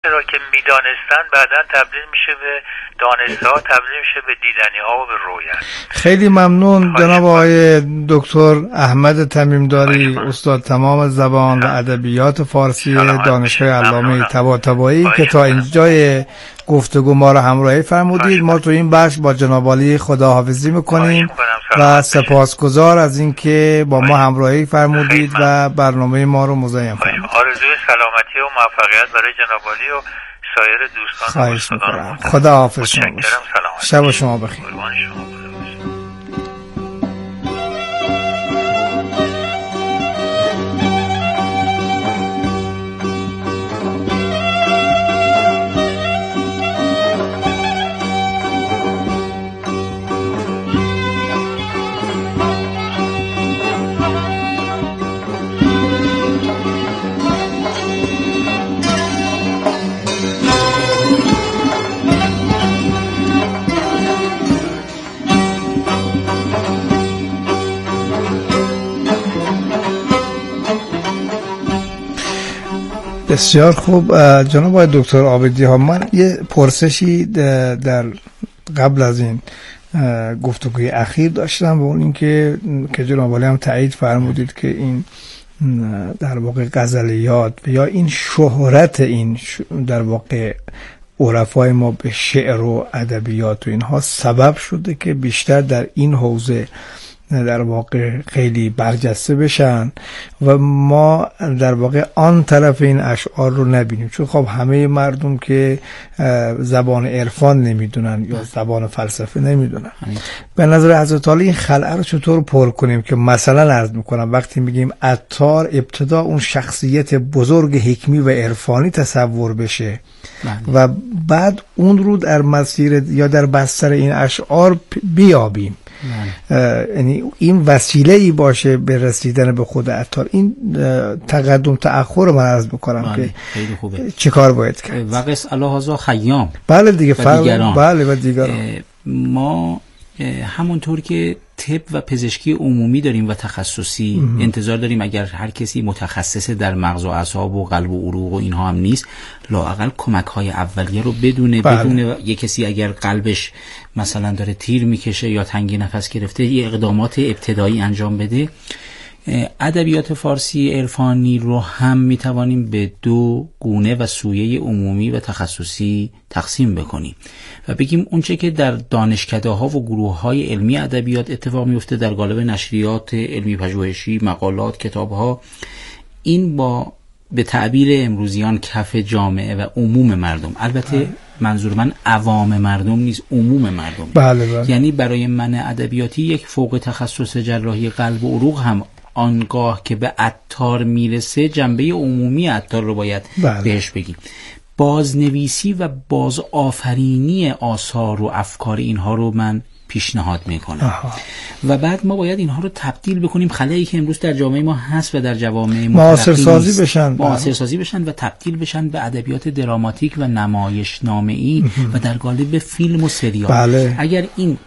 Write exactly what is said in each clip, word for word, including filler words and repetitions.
را که میدانستن بعداً تبدیل میشه به دانسته ها، تبدیل میشه به دیدنی ها و به رویت. خیلی ممنون جناب آقای دکتر احمد تمیمداری، استاد تمام زبان و ادبیات فارسی دانشگاه علامه طباطبایی که تا اینجای گفتگو ما را همراهی فرمودید. ما تو این بخش با جناب عالی خداحافظی میکنیم و سپاسگزار از اینکه با ما همراهی فرمودید و برنامه ما رو مزین فرمودید. آرزوی سلامتی و موفقیت برای جناب عالی و سایر دوستان. خواهش میکنم. خداحافظ شما باشید. شب شما بخیر. بسیار خوب جناب آقای دکتر عابدی ها، من یه پرسشی در قبل از این گفتگوی اخیر داشتم و اون این که که جناب عالی هم تایید فرمودید که این در واقع غزلیات یا این شهرت این در واقع عرفای ما به شعر و ادبیات و اینها سبب شده که بیشتر در این حوزه در واقع خیلی برجسته بشن و ما در واقع آن طرف این اشعار رو نبینیم، چون خب همه مردم که زبان عرفان نمیدونن یا زبان فلسفه نمیدونن. به نظر حضرت عالی این خلأ رو چطور پر کنیم که مثلا عرض میکنم وقتی میگیم عطار ابتدا اون شخصیت بزرگ حکمی و عرفانی تصور بشه و بعد اون رو در مسیر یا در بستر این اشعار بیابیم، یعنی این وسیله ای باشه به رسیدن به خود عطار. این تقدم تأخر رو من عرض بکنم که خیلی خوبه چی کار باید کرد. وقس الهازا خیام بله دیگه و دیگران. بله و دیگران. ما همونطور که طب و پزشکی عمومی داریم و تخصصی امه. انتظار داریم اگر هر کسی متخصص در مغز و اعصاب و قلب و عروق و اینها هم نیست، لااقل کمک های اولیه رو بدونه. بله. بدونه یه کسی اگر قلبش مثلا داره تیر میکشه یا تنگی نفس گرفته یه اقدامات ابتدایی انجام بده. ادبیات فارسی عرفانی رو هم میتوانیم به دو گونه و سویه عمومی و تخصصی تقسیم بکنیم و بگیم اونچه که در دانشکده ها و گروه های علمی ادبیات اتفاق میفته در قالب نشریات علمی پژوهشی، مقالات، کتاب ها، این با به تعبیر امروزیان کف جامعه و عموم مردم، البته منظور من عوام مردم نیست، عموم مردم. بله بله. یعنی برای من ادبیاتی یک فوق تخصص جراحی قلب و عروق هم آنگاه که به عطار میرسه جنبه عمومی عطار رو باید بله. بهش بگیم. بازنویسی و بازآفرینی آثار و افکار اینها رو من پیشنهاد میکنم. آها. و بعد ما باید اینها رو تبدیل بکنیم، خلایی که امروز در جامعه ما هست و در جوامع معاصر سازی بشن معاصر سازی بشن و تبدیل بشن به ادبیات دراماتیک و نمایش نامه‌ای و در قالب فیلم و سریال. بله. اگر این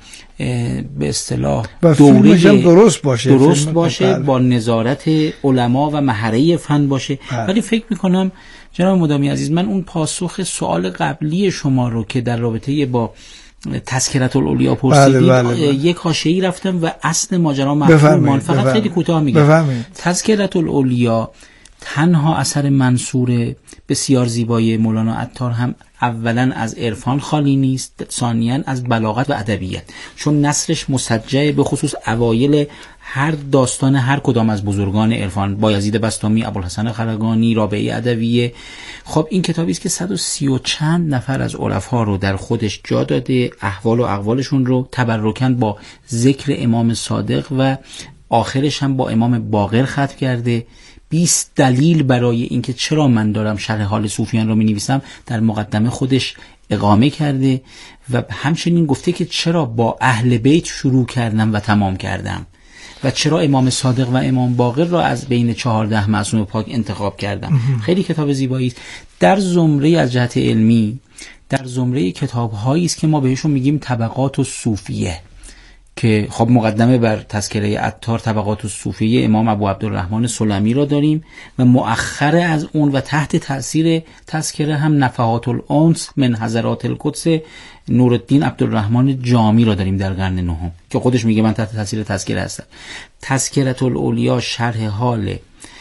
به اصطلاح دوره درست باشه درست باشه با نظارت علما و محره فن باشه. ولی فکر میکنم جناب مدامی عزیز، من اون پاسخ سوال قبلی شما رو که در رابطه با تذکرة الاولیا پرسیدید بله بله بله. یک حاشیه‌ای رفتم و اصل ماجرا مفهوم فقط بفرمید. خیلی کوتاه میگم. تذکرة الاولیا تنها اثر منصور بسیار زیبای مولانا عطار هم اولا از عرفان خالی نیست، ثانیاً از بلاغت و ادبیات، چون نثرش مسجع به خصوص اوایل هر داستان هر کدام از بزرگان عرفان، بایزید بسطامی، ابوالحسن خرقانی، رابعه ادویه. خب این کتابی است که صد و سی و چند نفر از عرفا رو در خودش جا داده، احوال و اقوالشون رو تبرکاً با ذکر امام صادق و آخرش هم با امام باقر ختم کرده. بیست دلیل برای اینکه چرا من دارم شرح حال صوفیان رو می‌نویسم در مقدمه خودش اقامه کرده و همچنین گفته که چرا با اهل بیت شروع کردم و تمام کردم و چرا امام صادق و امام باقر را از بین چهارده معصوم پاک انتخاب کردم. خیلی کتاب زیبایی است. در زمره از جهت علمی در زمره کتاب‌هایی است که ما بهشون میگیم طبقات الصوفیه که خب مقدمه بر تذکره عطار طبقات الصوفیه امام ابو عبدالرحمن سلمی را داریم و مؤخر از اون و تحت تأثیر تذکره هم نفحات الانس من حضرات القدس نورالدین عبدالرحمن جامی را داریم در قرن نهم که خودش میگه من تحت تأثیر تذکره هستم. تذکرة الاولیا شرح حال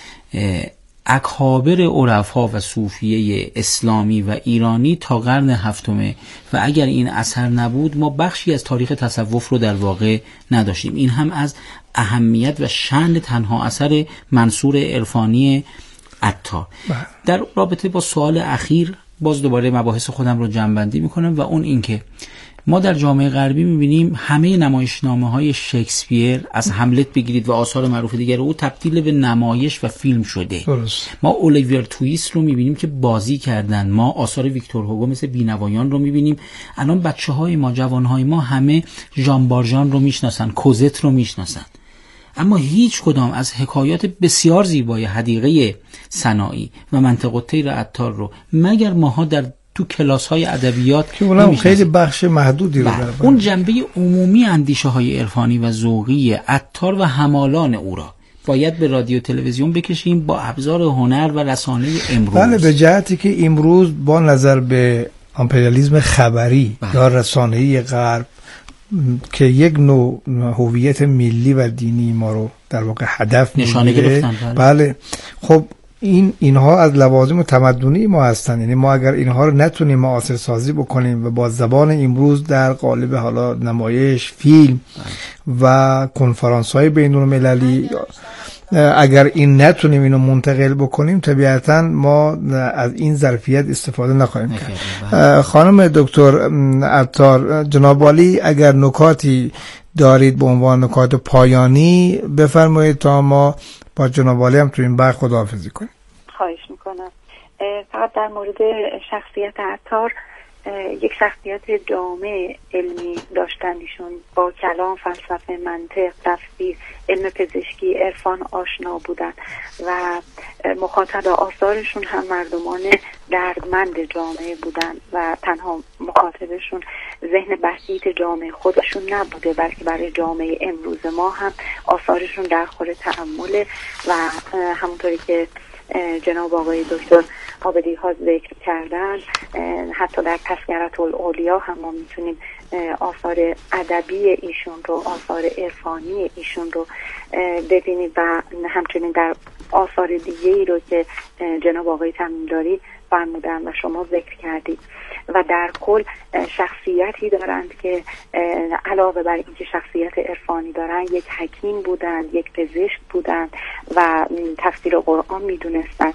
اکابر عرفا و صوفیه اسلامی و ایرانی تا قرن هفتمه و اگر این اثر نبود ما بخشی از تاریخ تصوف رو در واقع نداشتیم. این هم از اهمیت و شأن تنها اثر منصور عرفانی عطار. در رابطه با سوال اخیر باز دوباره مباحث خودم رو جمع‌بندی میکنم و اون این که ما در جامعه غربی میبینیم همه نمایشنامه‌های شکسپیر از هملت بگیرید و آثار معروف دیگر او تبدیل به نمایش و فیلم شده. درست. ما اولیور تویست رو میبینیم که بازی کردن، ما آثار ویکتور هوگو مثل بینوایان رو میبینیم. الان بچه‌های ما، جوان‌های ما همه ژان بارژان رو میشناسن، کوزت رو میشناسن، اما هیچ کدام از حکایات بسیار زیبای حدیقه سنایی و منطق الطیر عطار رو مگر ماها در تو کلاس‌های ادبیات که اونم خیلی بخش محدودی رو داره. اون جنبه عمومی اندیشه‌های عرفانی و ذوقی عطار و همالان او را باید به رادیو تلویزیون بکشیم با ابزار هنر و رسانه امروز. بله، به جهتی که امروز با نظر به امپریالیسم خبری بله. یا رسانه‌ای غرب که یک نوع هویت ملی و دینی ما رو در واقع هدف نشانه گرفتن. بله. بله خب این اینها از لوازم تمدنی ما هستن. یعنی ما اگر اینها رو نتونیم معاصر سازی بکنیم و با زبان امروز در قالب حالا نمایش، فیلم و کنفرانس های بین المللی اگر این نتونیم اینو منتقل بکنیم طبیعتا ما از این ظرفیت استفاده نخواهیم کرد. خانم دکتر عطار، جناب عالی اگر نکاتی دارید به عنوان نکات پایانی بفرمایید تا ما با جناب عالی هم تو این بحث خداحافظی کنیم. خواهش میکنم. فقط در مورد شخصیت عطار، یک شخصیت جامع علمی داشتن. ایشون با کلام، فلسفه، منطق، تفسیر، علم پزشکی، عرفان آشنا بودن و مخاطب آثارشون هم مردمان دردمند جامعه بودن و تنها مخاطبشون ذهن بسیط جامعه خودشون نبوده بلکه برای جامعه امروز ما هم آثارشون در خور تأمل و همونطوری که جناب آقای دکتر عابدی ها ذکر کردن حتی در تذکرة الاولیا هم ما میتونیم آثار ادبی ایشون رو، آثار عرفانی ایشون رو ببینیم و همچنین در آثار دیگه‌ای رو که جناب آقای تمیمداری فرمودن و شما ذکر کردید و در کل شخصیتی دارند که علاوه بر اینکه شخصیت عرفانی دارند یک حکیم بودند، یک پزشک بودند و تفسیر قرآن میدونستند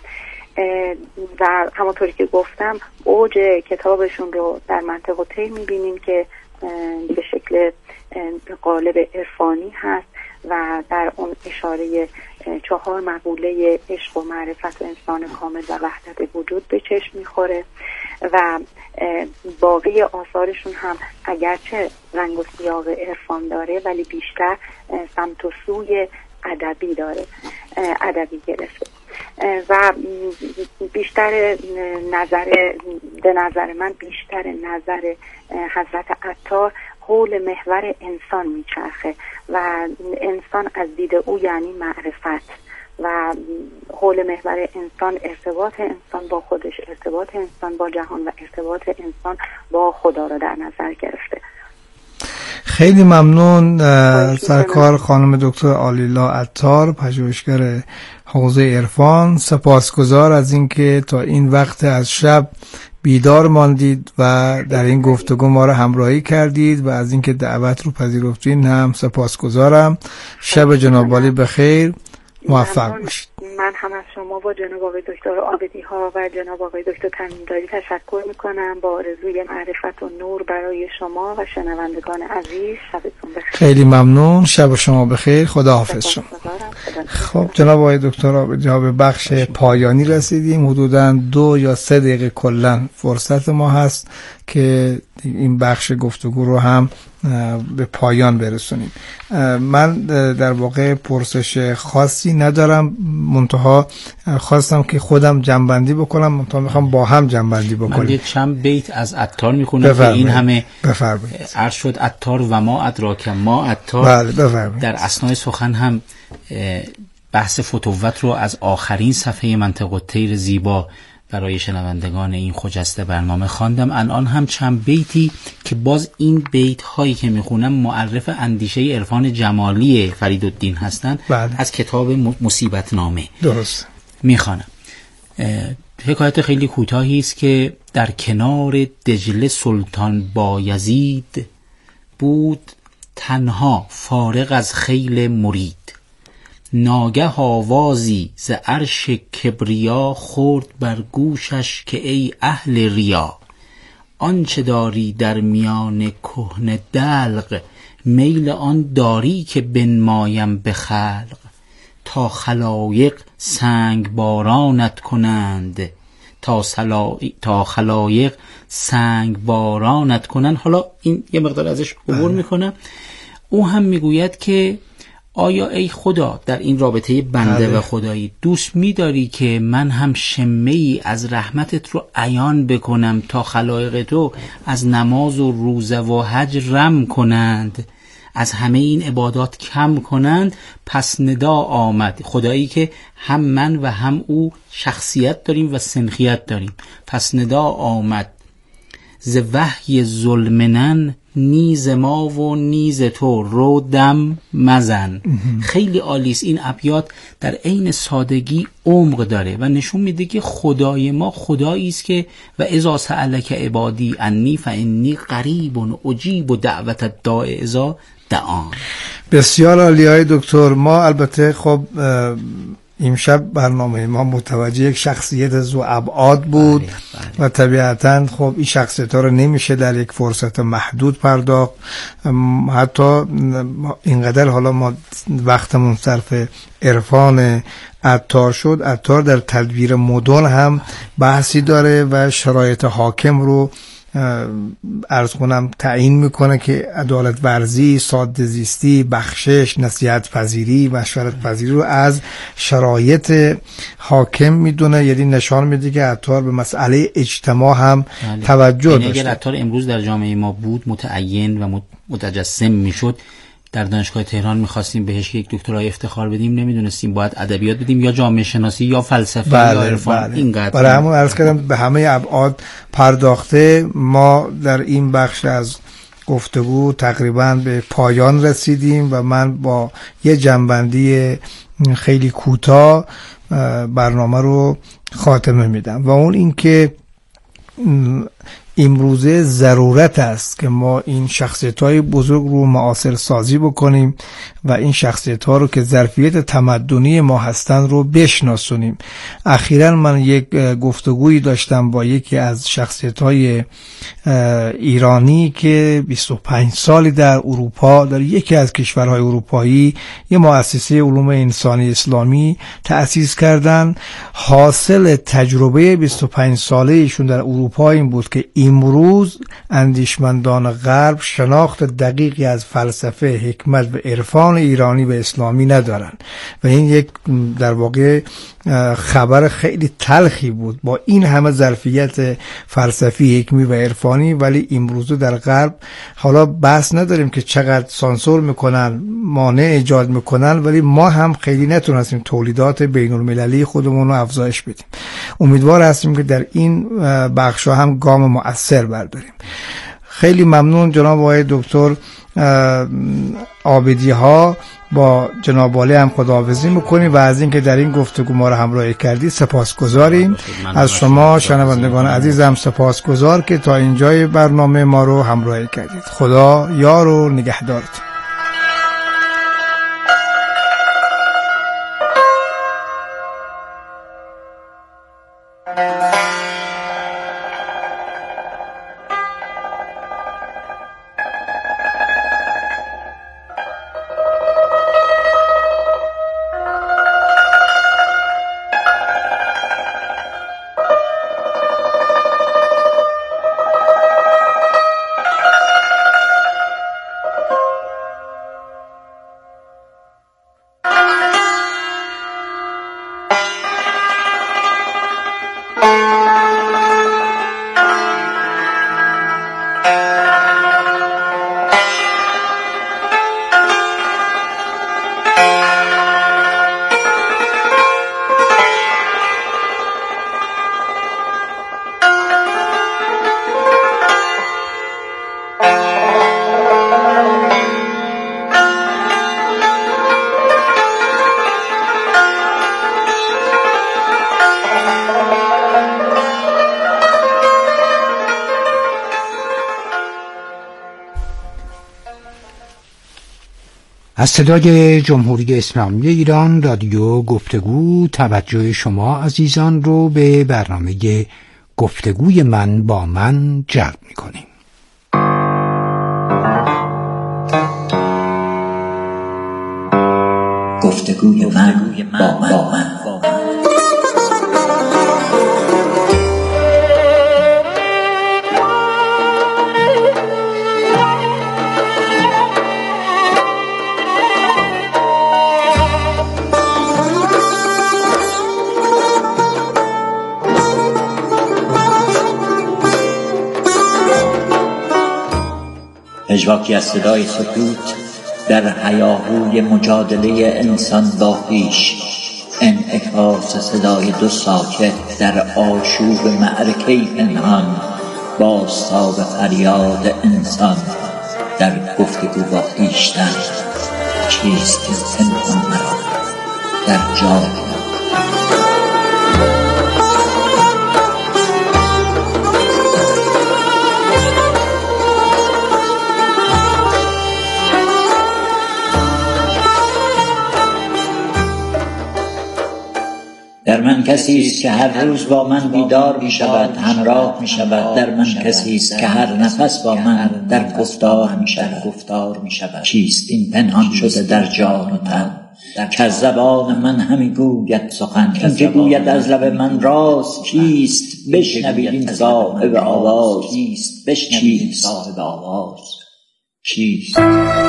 و همونطوری که گفتم اوج کتابشون رو در منطق الطیر میبینیم که به شکل قالب عرفانی هست و در اون اشاره چهار مقوله عشق و معرفت و انسان کامل و وحدت وجود به چشم میخوره و باقی آثارشون هم اگرچه رنگ و سیاق عرفان داره ولی بیشتر سمت و سوی ادبی داره، ادبی گرفته و بیشتر نظر به نظر من بیشتر نظر حضرت عطار حول محور انسان میچرخه و انسان از دید او یعنی معرفت و حول محور انسان ارتباط انسان با خودش، ارتباط انسان با جهان و ارتباط انسان با خدا را در نظر گرفته. خیلی ممنون سرکار خانم دکتر عالیلا عطار، پژوهشگر حوزه عرفان. سپاسگزار از اینکه تا این وقت از شب بیدار ماندید و در این گفتگو ما را همراهی کردید و از اینکه دعوت رو پذیرفتین هم سپاسگزارم. شب جناب عالی بخیر، موفق باشید. من هم از شما با جناب آقای دکتر عابدی ها و جناب آقای دکتر تمیمداری تشکر میکنم با آرزوی معرفت و نور برای شما و شنوندگان عزیز. شبتون بخیر. خیلی ممنون، شب شما بخیر، خداحافظ شما. خب جناب آقای دکتر عابدی ها به بخش پایانی رسیدیم. حدوداً دو یا سه دقیقه کلا فرصت ما هست که این بخش گفتگو رو هم به پایان برسونیم. من در واقع پرسش خاصی ندارم، منتها خواستم که خودم جنبندی بکنم، منتها میخوام با هم جنبندی بکنیم. من یه چند بیت از عطار میخونم که این همه عرض شد عطار و ما ادراک ما عطار. بله بفرمایید. در اثنای سخن هم بحث فتوت رو از آخرین صفحه منطق الطیر زیبا برای شنوندگان این خجسته برنامه خواندم. الان هم چند بیتی که باز این بیت هایی که میخونم معرف اندیشه عرفان جمالی فریدالدین هستند از کتاب مصیبت نامه. درست میخوانم. حکایت خیلی کوتاهی است که در کنار دجله سلطان بایزید بود تنها فارغ از خیل مرید. ناگه آوازی ز عرش کبریا خورد بر گوشش که ای اهل ریا. آنچه داری در میان کهنه دلق میل آن داری که بنمایم به خلق. تا خلایق سنگ بارانت کنند تا, سلا... تا خلایق سنگ بارانت کنند. حالا این یه مقدار ازش عبور میکنم. او هم میگوید که آیا ای خدا در این رابطه بنده و خدایی دوست می‌داری که من هم شمه‌ای از رحمتت رو عیان بکنم تا خلایق تو از نماز و روزه و حج رم کنند، از همه این عبادات کم کنند؟ پس ندا آمد. خدایی که هم من و هم او شخصیت داریم و سنخیت داریم. پس ندا آمد ز وحی ظلمنن نیز ما و نیز تو رو دم مزن. خیلی عالیست این ابیات، در عین سادگی عمق داره و نشون میده که خدای ما خدایی است که و اذا سألک عبادی انی فانی قریب اجیب دعوت الداع اذا دعان. بسیار عالی های دکتر. ما البته خب امشب برنامه ما متوجه یک شخصیت ذو ابعاد بود بله، بله. و طبیعتاً خب این شخصیت ها رو نمیشه در یک فرصت محدود پرداخت. حتی اینقدر حالا ما وقتمون صرف عرفان عطار شد. عطار در تدبیر مدن هم بحثی داره و شرایط حاکم رو عرض کنم تعیین میکنه که عدالت ورزی، ساده زیستی، بخشش، نصیحت پذیری، مشورت پذیری رو از شرایط حاکم میدونه. یعنی نشان میده که عطار به مسئله اجتماع هم بله. توجه داشته. اگر عطار امروز در جامعه ما بود متعین و متجسم میشد، در دانشگاه تهران میخواستیم بهش یک دکترای افتخار بدیم، نمیدونستیم باید ادبیات بدیم یا جامعه شناسی یا فلسفه بله، یا عرفان. بله. اینقدر برای همون عرض کردم به همه ابعاد پرداخته. ما در این بخش از گفتگو تقریبا به پایان رسیدیم و من با یه جنبندی خیلی کوتاه برنامه رو خاتمه میدم و اون این که امروزه ضرورت است که ما این شخصیت‌های بزرگ رو معاصر سازی بکنیم و این شخصیت‌ها رو که ظرفیت تمدنی ما هستن رو بشناسونیم. اخیراً من یک گفتگویی داشتم با یکی از شخصیت‌های ایرانی که بیست و پنج سالی در اروپا در یکی از کشورهای اروپایی یه مؤسسه علوم انسانی اسلامی تأسیس کردن. حاصل تجربه بیست و پنج ساله ایشون در اروپا این بود که امروز اندیشمندان غرب شناخت دقیقی از فلسفه، حکمت و عرفان ایرانی و اسلامی ندارن و این یک در واقع خبر خیلی تلخی بود. با این همه ظرفیت فلسفی، حکمی و عرفانی، ولی امروز در غرب حالا بحث نداریم که چقدر سانسور میکنن، مانع ایجاد میکنن، ولی ما هم خیلی نتونستیم تولیدات بین المللی خودمون رو افزایش بدیم. امیدوار هستیم که در این بخشا هم گام مؤثر برداریم. خیلی ممنون جناب آقای دکتر عابدی ها. با جناب عالی هم خداحافظی میکنیم و از اینکه در این گفتگو ما رو همراهی کردید سپاسگزاریم. از شما شنوندگان عزیزم سپاسگزار که تا اینجای برنامه ما رو همراهی کردید. خدا یار و نگهدارتون. از صدای جمهوری اسلامی ایران رادیو گفتگو توجه شما عزیزان رو به برنامه گفتگوی من با من جلب می‌کنیم. گفتگوی من با من, با من. پژواکی از صدای سکوت در هیاهوی مجادله انسان با خویش، انعکاس صدای دو ساکت در آشوب معرکه پنهان، بازتاب فریاد انسان در گفتگو با خویشتن. چیست این پنهان مرا در جای در من کسی است که هر روز با من بیدار می شود، همراه می شود. در من کسی است که هر نفس با من در گفتار می شود. چیست این پنهان شده در جان و تن که از زبان من همی گوید سخن، این که گوید از لب من راست. چیست بشنوید این صاحب آواز، چیست بشنوید این صاحب آواز. چیست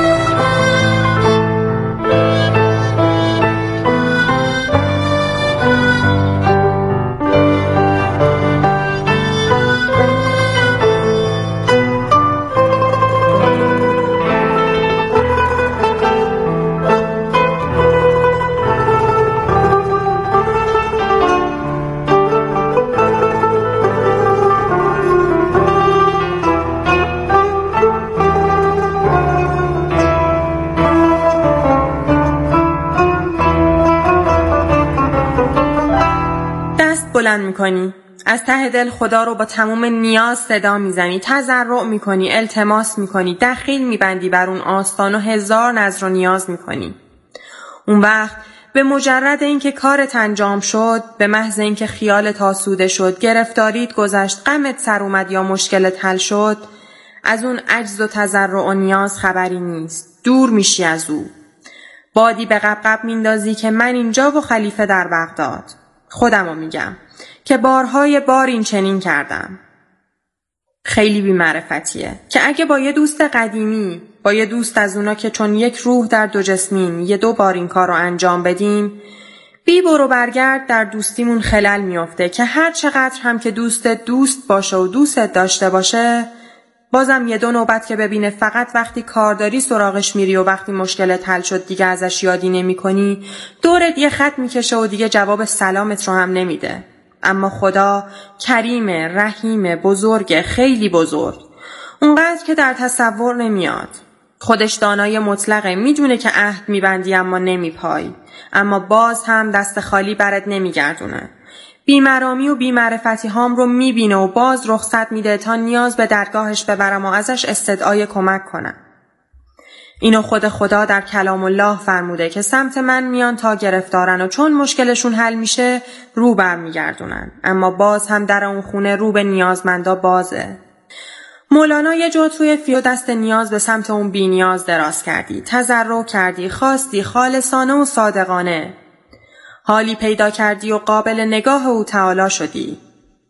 بلند میکنی، از ته دل خدا رو با تمام نیاز صدا میزنی، تضرع میکنی، التماس میکنی، دخیل میبندی بر اون آستان و هزار نذر و نیاز میکنی. اون وقت به مجرد اینکه کارت انجام شد، به محض اینکه خیالت آسوده شد، گرفتاریت گذشت، غمت سر اومد یا مشکلت حل شد، از اون عجز و تضرع و نیاز خبری نیست. دور میشی از او. بادی به قبقب میندازی که من اینجا و خلیفه در بغداد. خودمو میگم که بارهای بار این چنین کردم. خیلی بی‌معرفتیه که اگه با یه دوست قدیمی، با یه دوست از اونا که چون یک روح در دو جسمین، یه دو بار این کار رو انجام بدیم، بی برو برگرد در دوستیمون خلل میافته که هر چقدر هم که دوست دوست باشه و دوستت داشته باشه، بازم یه دو نوبت که ببینه فقط وقتی کارداری سراغش میری و وقتی مشکلت حل شد دیگه ازش یادی نمی کنی، دورت یه خط میکشه و دیگه جواب سلامت رو هم نمیده. اما خدا کریمه، رحیمه، بزرگه، خیلی بزرگ، اونقدر که در تصور نمیاد. خودش دانای مطلقه، میدونه که عهد میبندی اما نمیپای، اما باز هم دست خالی برات نمیگردونه. بیمرامی و بیمعرفتی هام رو میبینه و باز رخصت میده تا نیاز به درگاهش ببرم و ازش استدعای کمک کنم. اینو خود خدا در کلام الله فرموده که سمت من میان تا گرفتارن و چون مشکلشون حل میشه رو برمیگردونن، اما باز هم در اون خونه رو به نیازمندا بازه. مولانا یه جا توی فی و دست نیاز به سمت اون بی نیاز دراز کردی، تضرع کردی، خواستی خالصانه و صادقانه، حالی پیدا کردی و قابل نگاه او تعالی شدی.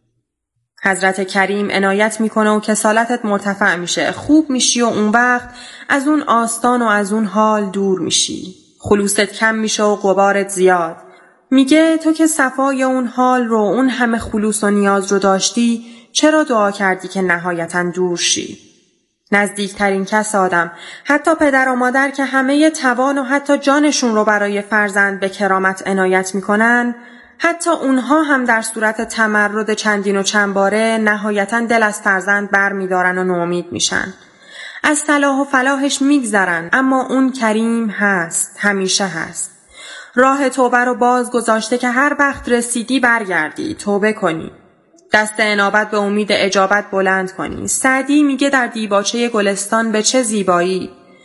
حضرت کریم عنایت میکنه و کسالتت مرتفع میشه، خوب میشی و اون وقت از اون آستان و از اون حال دور میشی. خلوصت کم میشه و غبارت زیاد. میگه تو که صفای اون حال رو، اون همه خلوص و نیاز رو داشتی، چرا دعا کردی که نهایتاً دور شی؟ نزدیکترین کس آدم، حتی پدر و مادر که همه توان و حتی جانشون رو برای فرزند به کرامت عنایت میکنن، حتی اونها هم در صورت تمرد چندین و چند باره نهایتاً دل از فرزند بر میدارن و ناامید میشن. از صلاح و فلاحش میگذرن، اما اون کریم هست، همیشه هست. راه توبه رو باز گذاشته که هر وقت رسیدی برگردی، توبه کنی. دست انابت به امید اجابت بلند کنی. سعدی میگه در دیباچه گلستان به چه زیبایی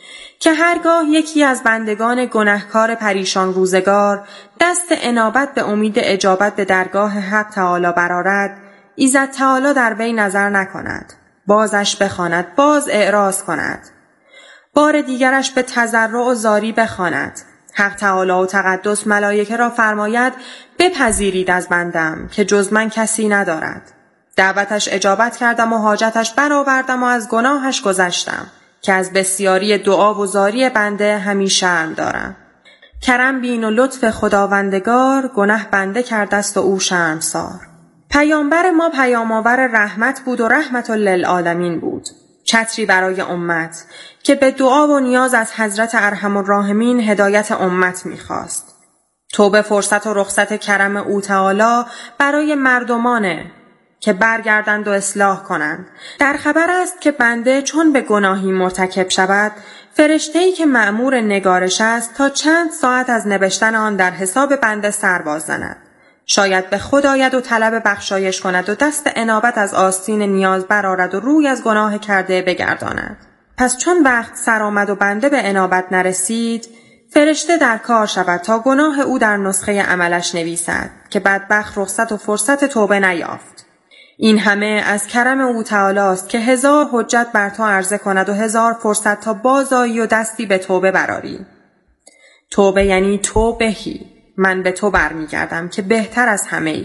که هرگاه یکی از بندگان گنهکار پریشان روزگار دست انابت به امید اجابت به درگاه حق تعالی برآرد، ایزد تعالی در وی نظر نکند، بازش بخواند، باز اعراض کند، بار دیگرش به تضرع و زاری بخواند. حق تعالی و تقدس ملائکه را فرماید بپذیرید از بندم که جز من کسی ندارد. دعوتش اجابت کردم و حاجتش برآوردم و از گناهش گذشتم که از بسیاری دعا و زاری بنده همی شرم دارم. کرم بین و لطف خداوندگار، گناه بنده کردست و او شرمسار. پیامبر ما پیام‌آور رحمت بود و رحمت للعالمین بود، چتری برای امت که به دعا و نیاز از حضرت ارحم الراحمین هدایت امت می‌خواست. توبه فرصت و رخصت کرم او تعالی برای مردمانه که برگردند و اصلاح کنند. در خبر است که بنده چون به گناهی مرتکب شود، فرشته‌ای که مأمور نگارش است تا چند ساعت از نوشتن آن در حساب بنده سر باز زند. شاید به خود آید و طلب بخشایش کند و دست انابت از آستین نیاز برآرد و روی از گناه کرده بگرداند. پس چون وقت سر آمد و بنده به انابت نرسید، فرشته در کار شود تا گناه او در نسخه عملش نویسد که بدبخت رخصت و فرصت توبه نیافت. این همه از کرم او تعالی است که هزار حجت بر تو عرضه کند و هزار فرصت تا بازآیی و دستی به توبه برآری. توبه یعنی توبهی، من به تو برمیگردم که بهتر از همه ای.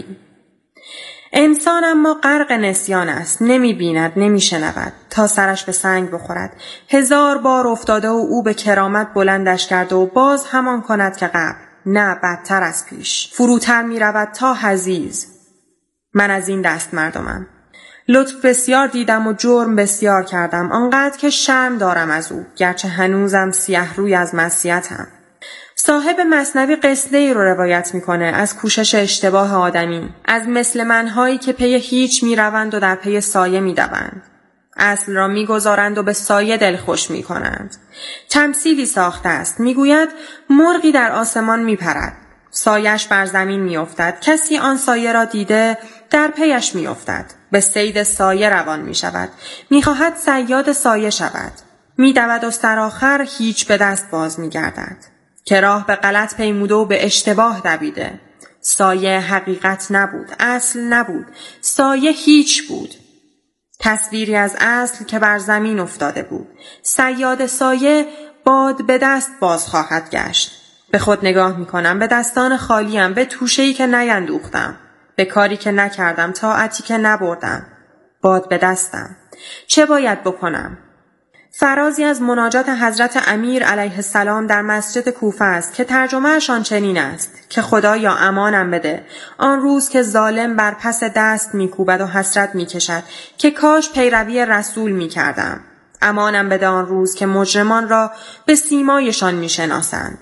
انسان اما غرق نسیان است، نمی بیند، نمی شنود تا سرش به سنگ بخورد. هزار بار افتاده و او به کرامت بلندش کرده و باز همان کند که قبل، نه بدتر از پیش، فروتر می رود تا حزیز. من از این دست مردمم. لطف بسیار دیدم و جرم بسیار کردم، آنقدر که شرم دارم از او، گرچه هنوزم سیه روی از معصیتم. صاحب مثنوی قصه ای رو روایت میکنه از کوشش اشتباه آدمی، از مثل منهایی که پی هیچ میروند و در پی سایه میدوند. اصل را میگذارند و به سایه دلخوش میکنند. تمثیلی ساخته است، میگوید مرغی در آسمان میپرد، سایش بر زمین میافتد، کسی آن سایه را دیده در پیش میافتد، به صید سایه روان میشود، میخواهد صیاد سایه شود، میدود و سرآخر هیچ به دست باز میگردد که راه به غلط پیموده و به اشتباه دویده. سایه حقیقت نبود، اصل نبود، سایه هیچ بود، تصویری از اصل که بر زمین افتاده بود. صیاد سایه باد به دست باز خواهد گشت. به خود نگاه میکنم، به دستان خالیم، به توشه‌ای که نیندوختم، به کاری که نکردم، طاعتی که نبردم. باد به دستم. چه باید بکنم؟ فرازی از مناجات حضرت امیر علیه السلام در مسجد کوفه است که ترجمه‌اش آن چنین است که خدایا امانم بده آن روز که ظالم بر پس دست میکوبد و حسرت میکشد که کاش پیروی رسول میکردم. امانم بده آن روز که مجرمان را به سیمایشان میشناسند.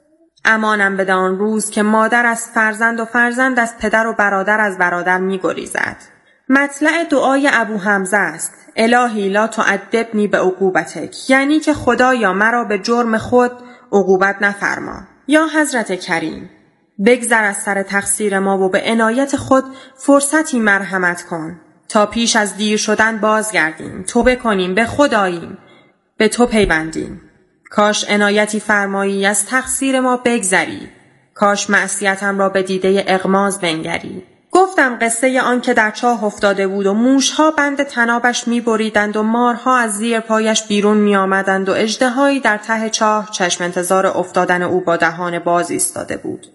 امانم بده آن روز که مادر از فرزند و فرزند از پدر و برادر از برادر میگریزد. مطلع دعای ابو حمزه است: الهی لا تعذبنی به عقوبتک، یعنی که خدایا مرا به جرم خود عقوبت نفرما. یا حضرت کریم بگذر از سر تقصیر ما و به عنایت خود فرصتی مرحمت کن تا پیش از دیر شدن بازگردیم، توبه کنیم، به خداییم، به تو پیوندیم. کاش عنایتی فرمایی از تقصیر ما بگذری، کاش معصیتم را به دیده اغماض بنگری. گفتم قصه آن که در چاه افتاده بود و موشها بند تنابش می بریدند و مارها از زیر پایش بیرون می آمدند و اژدهایی در ته چاه چشم انتظار افتادن او با دهان باز ایستاده بود.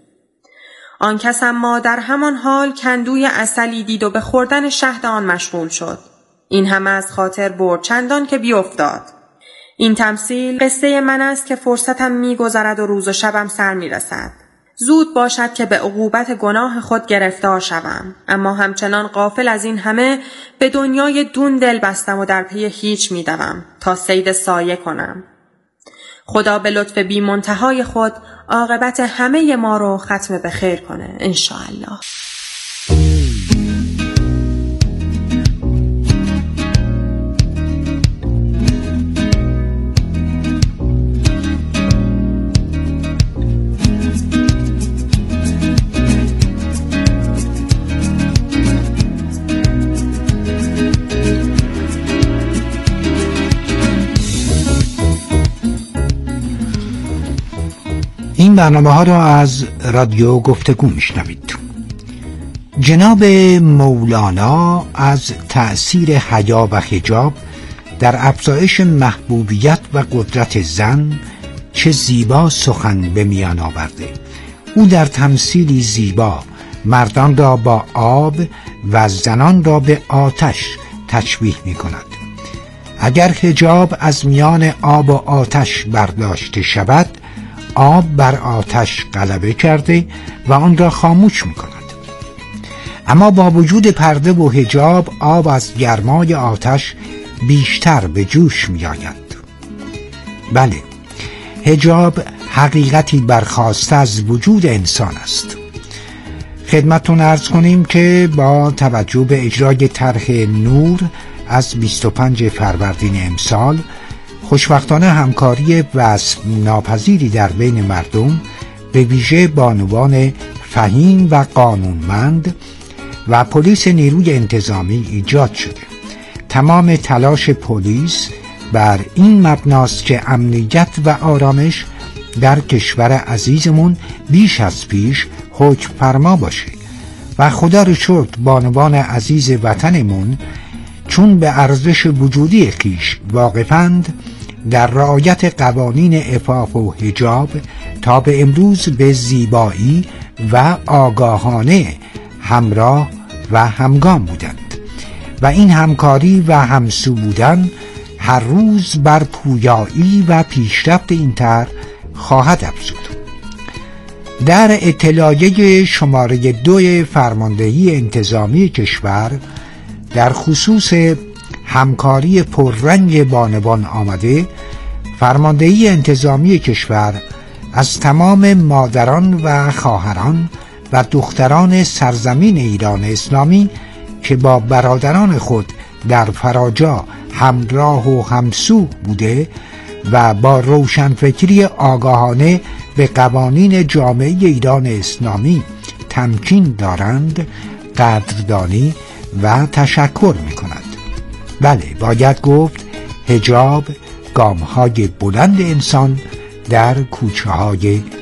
آن کس اما در همان حال کندوی عسلی دید و به خوردن شهد آن مشغول شد. این همه از خاطر برد چندان که بی افتاد. این تمثیل قصه من است که فرصتم می گذرد و روز و شبم سر می رسد. زود باشد که به عقوبت گناه خود گرفتار شوم، اما همچنان غافل از این همه به دنیای دون دل بستم و در پی هیچ می دوم تا صید سایه کنم. خدا به لطف بی منتهای خود عاقبت همه ما رو ختم به خیر کنه انشاءالله. این برنامه ها را از رادیو گفتگو میشنوید. جناب مولانا از تأثیر حیا و حجاب در افزایش محبوبیت و قدرت زن چه زیبا سخن به میان آورده. او در تمثیلی زیبا مردان را با آب و زنان را به آتش تشبیه می کند. اگر حجاب از میان آب و آتش برداشته شود، آب بر آتش غلبه کرده و آن را خاموش می کند. اما با وجود پرده و حجاب، آب از گرمای آتش بیشتر به جوش می آید. بله، حجاب حقیقتی برخاسته از وجود انسان است. خدمتتون عرض کنیم که با توجه به اجرای طرح نور از بیست و پنج فروردین امسال، خوشبختانه همکاری وصف ناپذیری در بین مردم، به ویژه بانوان فهیم و قانونمند و پلیس نیروی انتظامی ایجاد شده. تمام تلاش پلیس بر این مبناست که امنیت و آرامش در کشور عزیزمون بیش از پیش حکم فرما باشه و خدا رو شکر بانوان عزیز وطنمون چون به ارزش وجودی خیش واقفند، در رعایت قوانین عفاف و حجاب تا به امروز به زیبایی و آگاهانه همراه و همگام بودند و این همکاری و همسو بودن هر روز بر پویایی و پیشرفت این طرح خواهد افزود. در اطلاعیه شماره دو فرماندهی انتظامی کشور در خصوص همکاری پررنگ بانوان آمده، فرماندهی انتظامی کشور از تمام مادران و خواهران و دختران سرزمین ایران اسلامی که با برادران خود در فراجا همراه و همسو بوده و با روشنفکری آگاهانه به قوانین جامعه ایران اسلامی تمکین دارند، قدردانی و تشکر می کند. بله، باید گفت حجاب گام‌های بلند انسان در کوچه‌های